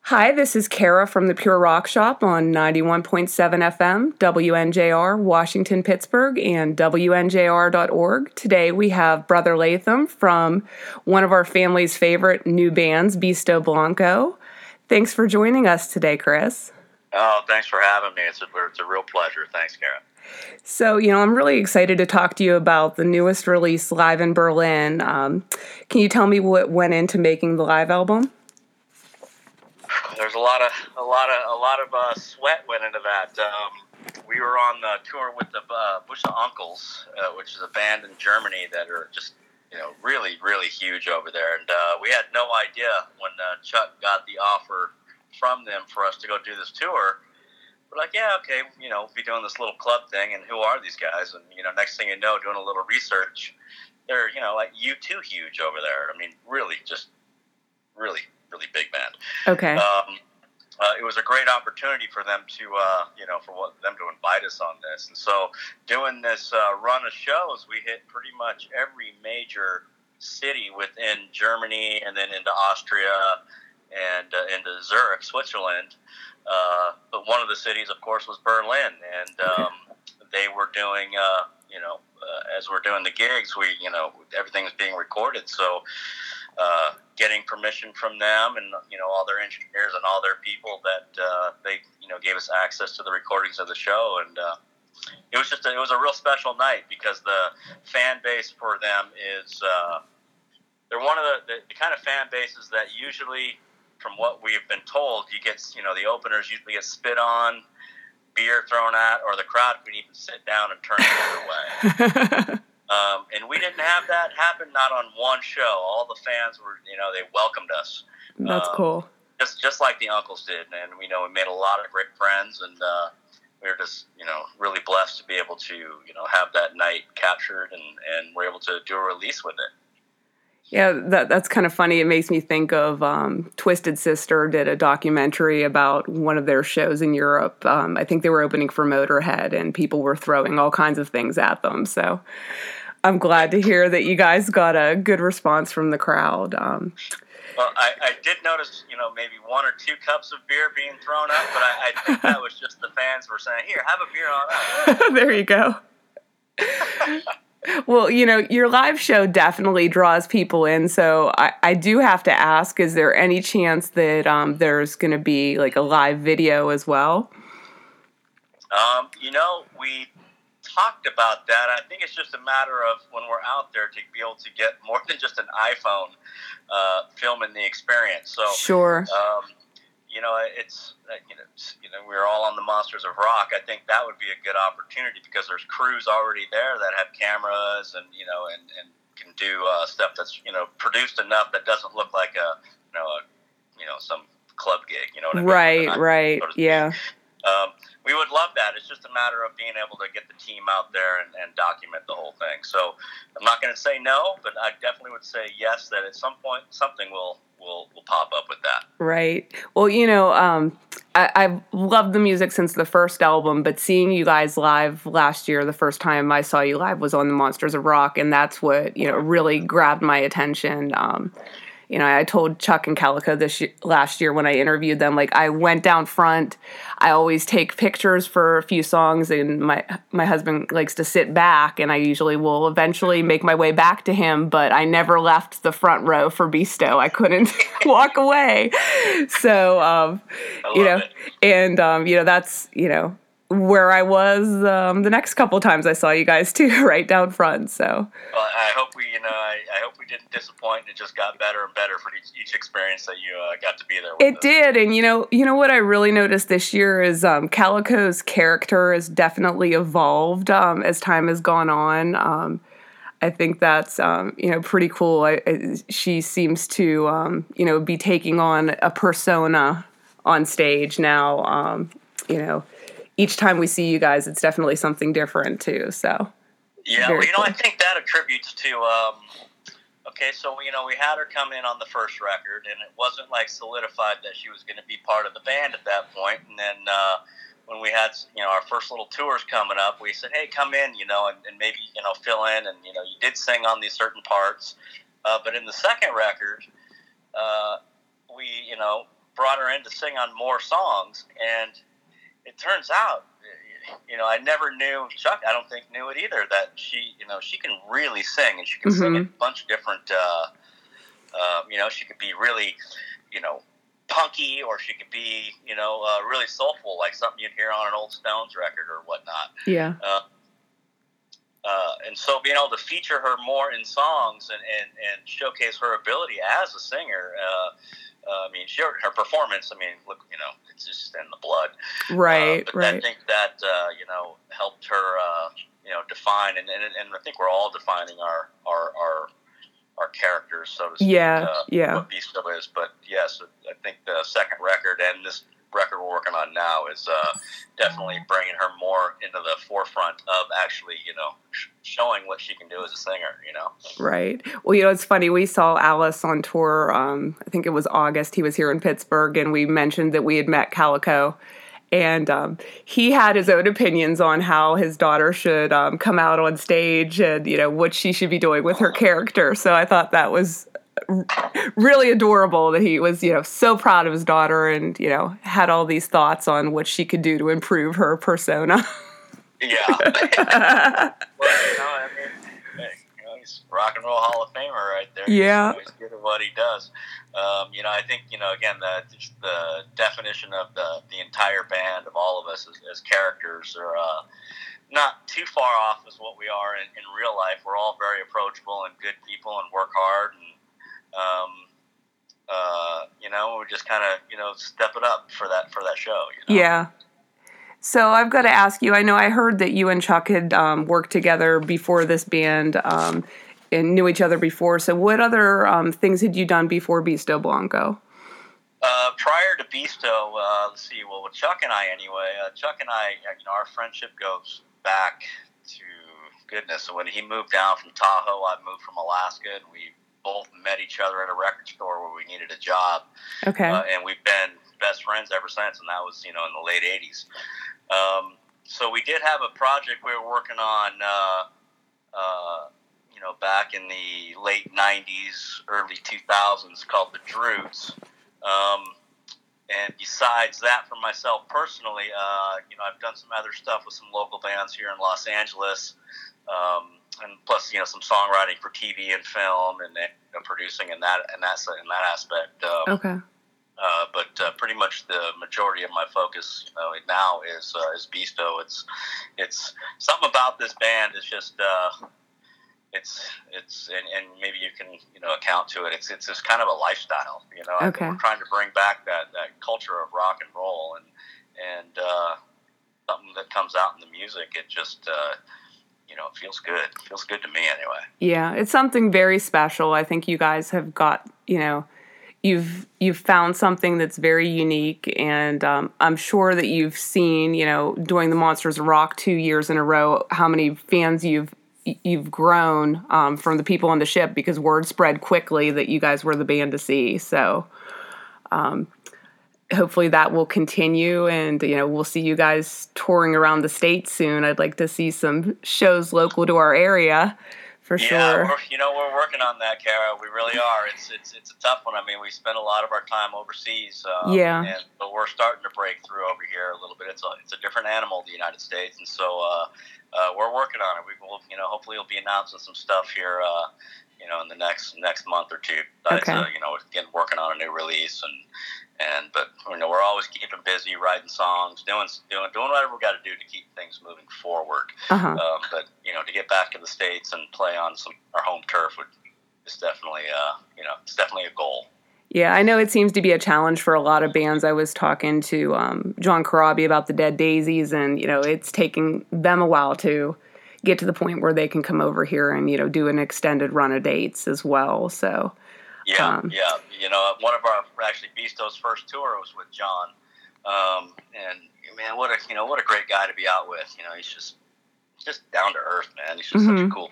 Hi, this is Kara from the Pure Rock Shop on 91.7 FM, WNJR, Washington, Pittsburgh, and WNJR.org. Today we have Brother Latham from one of our family's favorite new bands, Beasto Blanco. Thanks for joining us today, Chris. Oh, thanks for having me. It's a real pleasure. Thanks, Kara. So, I'm really excited to talk to you about the newest release, Live in Berlin. Can you tell me what went into making the live album? There's a lot of sweat went into that. We were on the tour with the Bush Uncles, which is a band in Germany that are just really really huge over there, and we had no idea when Chuck got the offer from them for us to go do this tour. We're like, yeah, okay, we'll be doing this little club thing, and who are these guys? And next thing you know, doing a little research, they're like U2 huge over there. I mean, really, just really big band. Okay. It was a great opportunity for them to, them to invite us on this. And so doing this run of shows, we hit pretty much every major city within Germany and then into Austria and into Zurich, Switzerland. But one of the cities, of course, was Berlin. And they were doing, as we're doing the gigs, everything was being recorded. So getting permission from them and all their engineers and all their people that they gave us access to the recordings of the show, and it was a real special night because the fan base for them is they're one of the kind of fan bases that usually, from what we've been told, you get the openers usually get spit on, beer thrown at, or the crowd could even sit down and turn the other way. And we didn't have that happen, not on one show. All the fans were, they welcomed us. That's cool. Just like the Uncles did. And, we made a lot of great friends, and we were just, really blessed to be able to, have that night captured, and we're able to do a release with it. Yeah, that's kind of funny. It makes me think of Twisted Sister did a documentary about one of their shows in Europe. I think they were opening for Motorhead, and people were throwing all kinds of things at them. So I'm glad to hear that you guys got a good response from the crowd. Well, I did notice, maybe 1 or 2 cups of beer being thrown up, but I think that was just the fans were saying, "Here, have a beer on us." There you go. Well, your live show definitely draws people in, so I do have to ask, is there any chance that there's going to be like a live video as well? We talked about that. I think it's just a matter of when we're out there to be able to get more than just an iPhone filming the experience. So sure. It's we're all on the Monsters of Rock. I think that would be a good opportunity because there's crews already there that have cameras and can do stuff that's produced enough that doesn't look like some club gig. You know what I mean? Right. Yeah. We would love that. It's just a matter of being able to get the team out there and document the whole thing. So I'm not going to say no, but I definitely would say yes, that at some point something will pop up with that. Right. Well, I've loved the music since the first album, but seeing you guys live last year, the first time I saw you live was on the Monsters of Rock, and that's what, really grabbed my attention. I told Chuck and Calico last year when I interviewed them, like, I went down front. I always take pictures for a few songs, and my husband likes to sit back, and I usually will eventually make my way back to him, but I never left the front row for Beasto. I couldn't walk away. So, that's, where I was the next couple of times I saw you guys too, right down front. So, well, I hope we didn't disappoint. It just got better and better for each experience that you got to be there with. It did, and you know what I really noticed this year is Calico's character has definitely evolved as time has gone on. I think that's pretty cool. She seems to be taking on a persona on stage now. Each time we see you guys, it's definitely something different too. So yeah, cool. I think that attributes to. So we had her come in on the first record, and it wasn't like solidified that she was going to be part of the band at that point. And then when we had our first little tours coming up, we said, "Hey, come in, and maybe fill in." And you did sing on these certain parts, but in the second record, we brought her in to sing on more songs, and it turns out, I never knew, Chuck, I don't think, knew it either, that she can really sing, and she can sing in a bunch of different, she could be really, punky, or she could be, really soulful, like something you'd hear on an old Stones record or whatnot. Yeah. And so being able to feature her more in songs and showcase her ability as a singer, her performance, look, it's just in the blood. Right, but right. I think that, helped her, define, and I think we're all defining our characters, so to speak. What Beasto is. But yes, I think the second record and this record we're working on now is definitely bringing her more into the forefront of actually, showing what she can do as a singer, Right. Well, it's funny. We saw Alice on tour. I think it was August. He was here in Pittsburgh, and we mentioned that we had met Calico. And he had his own opinions on how his daughter should come out on stage and, what she should be doing with her character. So I thought that was really adorable that he was, so proud of his daughter and, had all these thoughts on what she could do to improve her persona. Yeah. Well, he's Rock and Roll Hall of Famer right there. Yeah. He's good at what he does. I think, again, the definition of the entire band of all of us as characters are not too far off as what we are in real life. We're all very approachable and good people and work hard, and we just kind of, step it up for that show. Yeah. So I've got to ask you, I know I heard that you and Chuck had worked together before this band and knew each other before. So what other things had you done before Beasto Blanco? Prior to Beasto, let's see, well, with Chuck and I anyway, Chuck and I, our friendship goes back to, goodness, when he moved down from Tahoe, I moved from Alaska, and we both met each other at a record store where we needed a job. Okay. And we've been best friends ever since, and that was, in the late 80s. So we did have a project we were working on, back in the late 90s, early 2000s called The Droots. And besides that, for myself personally, I've done some other stuff with some local bands here in Los Angeles, and plus, some songwriting for TV and film, and producing in that aspect. Okay. But pretty much the majority of my focus, now is Beasto. It's something about this band is just it's and maybe you can account to it. It's just kind of a lifestyle. Okay. We're trying to bring back that culture of rock and roll and something that comes out in the music. It just it feels good. It feels good to me anyway. Yeah, it's something very special. I think you guys have got You've found something that's very unique, and I'm sure that you've seen, doing the Monsters of Rock 2 years in a row, how many fans you've grown from the people on the ship, because word spread quickly that you guys were the band to see. So hopefully that will continue, and we'll see you guys touring around the state soon. I'd like to see some shows local to our area. For sure. We're working on that, Kara. We really are. It's a tough one. We spend a lot of our time overseas. But we're starting to break through over here a little bit. It's a different animal, the United States, and so we're working on it. We will, hopefully, we'll be announcing some stuff here, in the next month or two. Okay. Again, working on a new release, but we're always keeping busy, writing songs, doing whatever we got to do to keep things moving forward. Uh-huh. But to get back to the States and play on our home turf is definitely it's definitely a goal. Yeah, I know it seems to be a challenge for a lot of bands. I was talking to John Corabi about the Dead Daisies, and it's taking them a while to get to the point where they can come over here and do an extended run of dates as well. So yeah. One of our Beasto's first tour was with John, and man, what a great guy to be out with. He's just down to earth, man. He's just such a cool,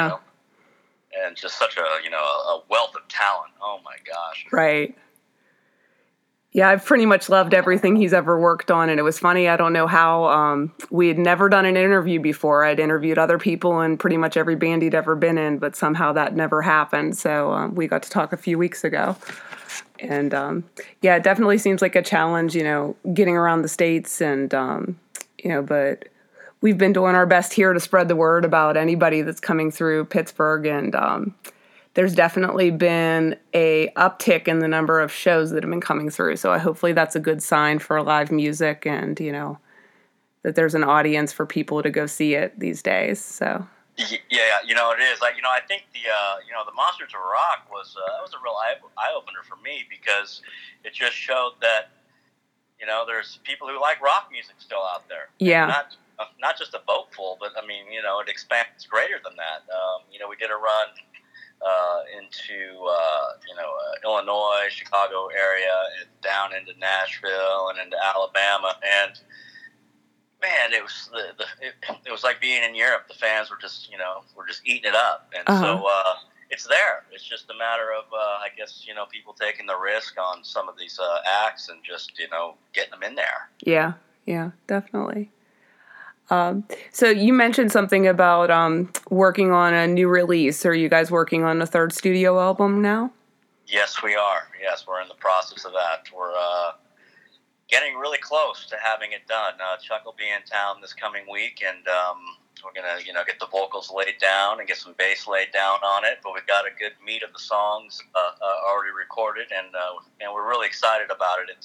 and just such a wealth of talent. Oh my gosh. Right. Yeah, I've pretty much loved everything he's ever worked on, and it was funny. I don't know how we had never done an interview before. I'd interviewed other people in pretty much every band he'd ever been in, but somehow that never happened. So we got to talk a few weeks ago. And yeah, it definitely seems like a challenge, getting around the States and, but we've been doing our best here to spread the word about anybody that's coming through Pittsburgh. And there's definitely been a uptick in the number of shows that have been coming through. So hopefully that's a good sign for live music and, that there's an audience for people to go see it these days. So. Yeah, it is. I think the Monsters of Rock was a real eye opener for me because it just showed that there's people who like rock music still out there. Yeah. Not just a boatful, but I mean it expands greater than that. We did a run into Illinois, Chicago area, and down into Nashville and into Alabama, and man, it was like being in Europe. The fans were just eating it up, and so it's there. It's just a matter of I guess people taking the risk on some of these acts and just getting them in there. Yeah, definitely. So you mentioned something about working on a new release. Are you guys working on a third studio album now? Yes, we are. Yes, we're in the process of that. We're getting really close to having it done. Chuck will be in town this coming week, and we're gonna get the vocals laid down and get some bass laid down on it. But we've got a good meat of the songs already recorded, and we're really excited about it.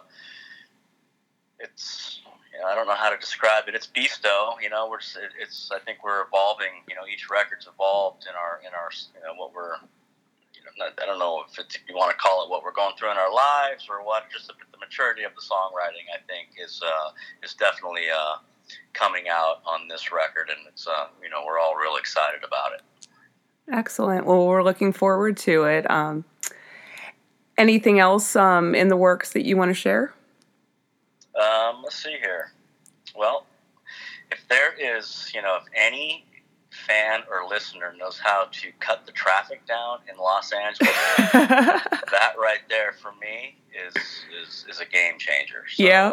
It's I don't know how to describe it. It's Beasto. I think we're evolving. Each record's evolved in our what we're. I don't know if you want to call it what we're going through in our lives or what. Just the maturity of the songwriting, I think, is definitely coming out on this record, and it's we're all real excited about it. Excellent. Well, we're looking forward to it. Anything else in the works that you want to share? Let's see here. Well, if there is, if any fan or listener knows how to cut the traffic down in Los Angeles, that right there for me is a game changer. So, yeah.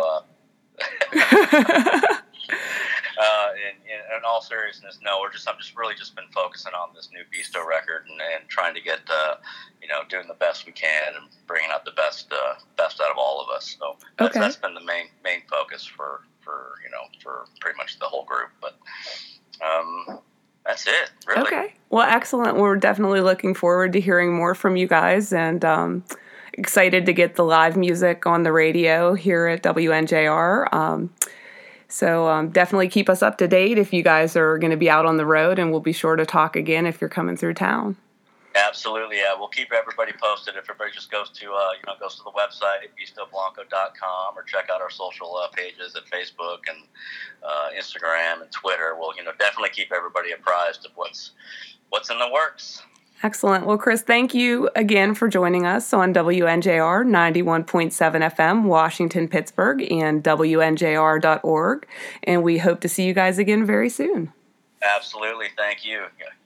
In all seriousness, no, I'm just really been focusing on this new Beasto record and trying to get doing the best we can and bringing out the best out of all of us. So that's been the main focus for pretty much the whole group. But that's it, really. Okay. Well, excellent. We're definitely looking forward to hearing more from you guys, and excited to get the live music on the radio here at WNJR. So definitely keep us up to date if you guys are going to be out on the road, and we'll be sure to talk again if you're coming through town. Absolutely, yeah. We'll keep everybody posted. If everybody just goes to the website at BeastoBlanco.com or check out our social pages at Facebook and Instagram and Twitter. We'll definitely keep everybody apprised of what's in the works. Excellent. Well, Chris, thank you again for joining us on WNJR 91.7 FM, Washington, Pittsburgh, and WNJR.org. And we hope to see you guys again very soon. Absolutely. Thank you.